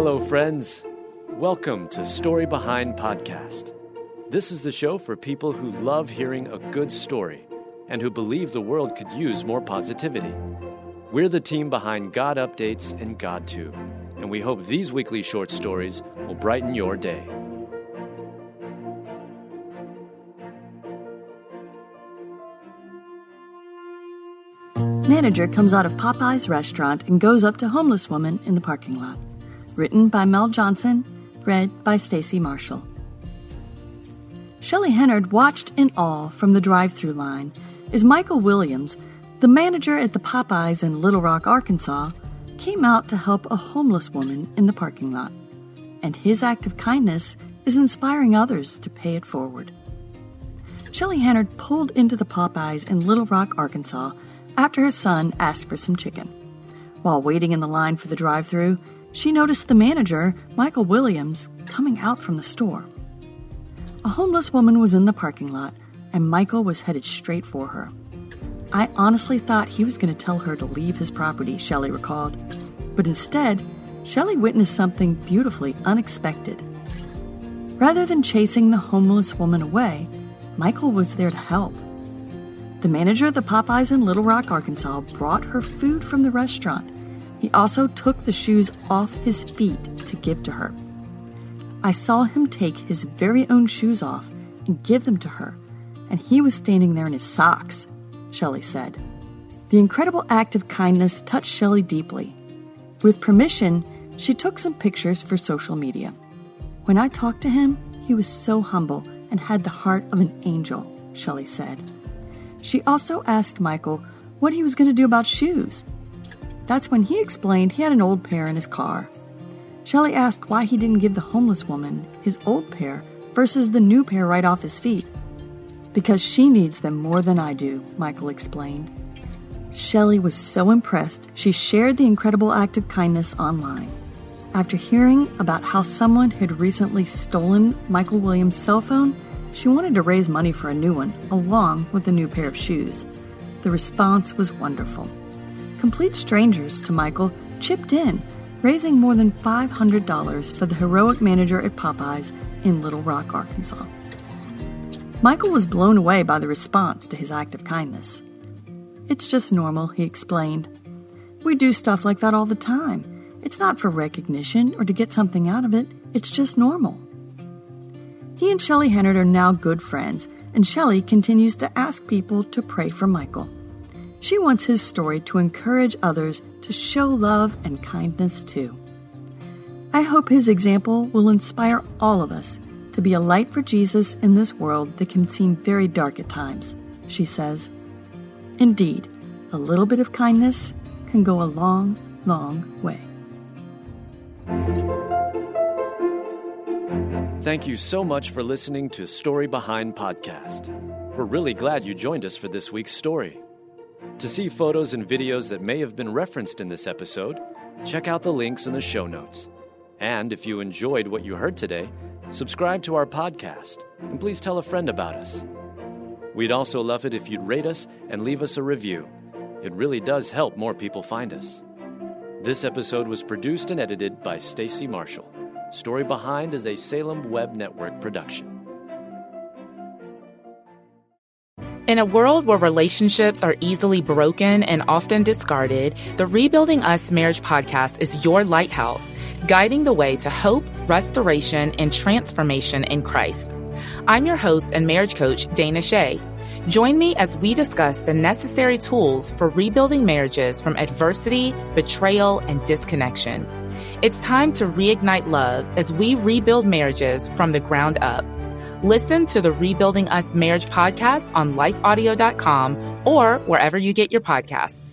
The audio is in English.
Hello, friends. Welcome to Story Behind Podcast. This is the show for people who love hearing a good story and who believe the world could use more positivity. We're the team behind God Updates and GodTube, and we hope these weekly short stories will brighten your day. Manager comes out of Popeye's restaurant and goes up to homeless woman in the parking lot. Written by Mel Johnson, read by Stacy Marshall. Shelley Hennard watched in awe from the drive-thru line as Michael Williams, the manager at the Popeyes in Little Rock, Arkansas, came out to help a homeless woman in the parking lot. And his act of kindness is inspiring others to pay it forward. Shelley Hennard pulled into the Popeyes in Little Rock, Arkansas, after her son asked for some chicken. While waiting in the line for the drive-thru, she noticed the manager, Michael Williams, coming out from the store. A homeless woman was in the parking lot, and Michael was headed straight for her. I honestly thought he was going to tell her to leave his property, Shelley recalled. But instead, Shelley witnessed something beautifully unexpected. Rather than chasing the homeless woman away, Michael was there to help. The manager of the Popeyes in Little Rock, Arkansas, brought her food from the restaurant. He also took the shoes off his feet to give to her. I saw him take his very own shoes off and give them to her, and he was standing there in his socks, Shelley said. The incredible act of kindness touched Shelley deeply. With permission, she took some pictures for social media. When I talked to him, he was so humble and had the heart of an angel, Shelley said. She also asked Michael what he was going to do about shoes. That's when he explained he had an old pair in his car. Shelley asked why he didn't give the homeless woman his old pair versus the new pair right off his feet. Because she needs them more than I do, Michael explained. Shelley was so impressed, she shared the incredible act of kindness online. After hearing about how someone had recently stolen Michael Williams' cell phone, she wanted to raise money for a new one, along with a new pair of shoes. The response was wonderful. Complete strangers to Michael chipped in, raising more than $500 for the heroic manager at Popeyes in Little Rock, Arkansas. Michael was blown away by the response to his act of kindness. It's just normal, he explained. We do stuff like that all the time. It's not for recognition or to get something out of it. It's just normal. He and Shelley Hennard are now good friends, and Shelley continues to ask people to pray for Michael. She wants his story to encourage others to show love and kindness too. I hope his example will inspire all of us to be a light for Jesus in this world that can seem very dark at times, she says. Indeed, a little bit of kindness can go a long, long way. Thank you so much for listening to Story Behind Podcast. We're really glad you joined us for this week's story. To see photos and videos that may have been referenced in this episode, check out the links in the show notes. And if you enjoyed what you heard today, subscribe to our podcast, and please tell a friend about us. We'd also love it if you'd rate us and leave us a review. It really does help more people find us. This episode was produced and edited by Stacy Marshall. Story Behind is a Salem Web Network production. In a world where relationships are easily broken and often discarded, the Rebuilding Us Marriage Podcast is your lighthouse, guiding the way to hope, restoration, and transformation in Christ. I'm your host and marriage coach, Dana Shea. Join me as we discuss the necessary tools for rebuilding marriages from adversity, betrayal, and disconnection. It's time to reignite love as we rebuild marriages from the ground up. Listen to the Rebuilding Us Marriage Podcast on lifeaudio.com or wherever you get your podcasts.